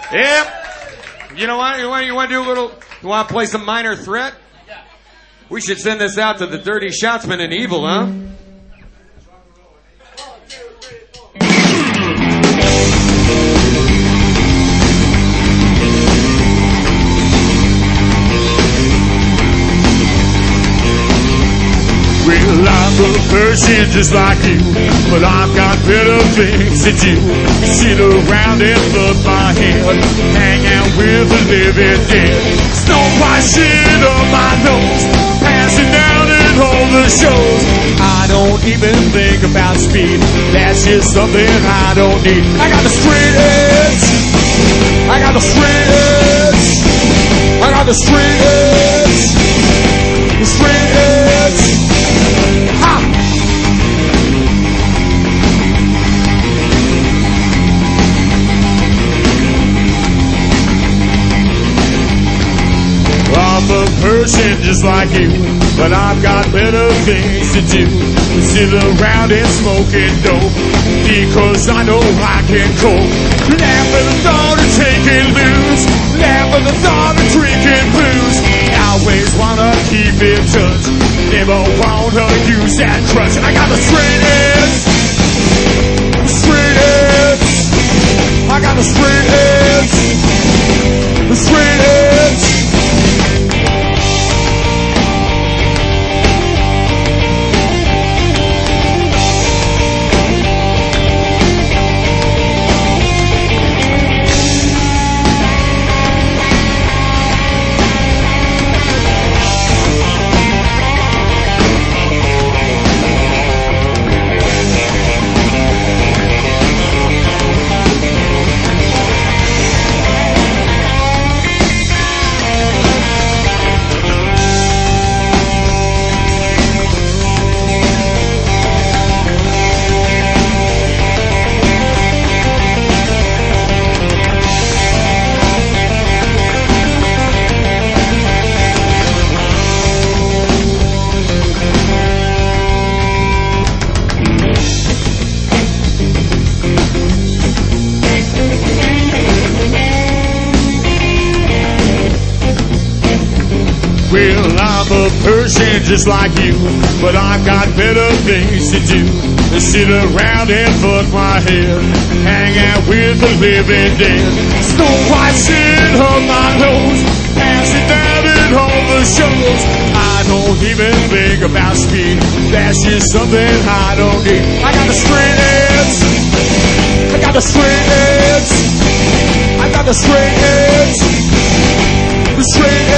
Yep. You know what? You want to do a little? You want to play some Minor Threat? Yeah. We should send this out to the Dirty Shotsmen and Evil, huh? Well, I'm a person just like you, but I've got better things to do. Sit around and fuck my head, hang out with the living dead. Snow white shit on my nose, passing down at all the shows. I don't even think about speed, that's just something I don't need. I got the straight edge, I got the straight edge, I got the straight edge, the straight edge. I'm a person just like you, but I've got better things to do than sit around and smoking dope, because I know I can cope. Laugh at the thought of taking loose, laugh at the thought of drinking booze. Always wanna keep in touch, never wanna use that crutch. I got the straight edge, straight edge. I got the straight edge, the straight edge. Well, I'm a person just like you, but I've got better things to do than sit around and fuck my head, hang out with the living dead. Snow white shit on my nose, passing down at all the shows. I don't even think about speed, that's just something I don't need. I got the straight edge, I got the straight edge, I got the straight edge, the straight edge.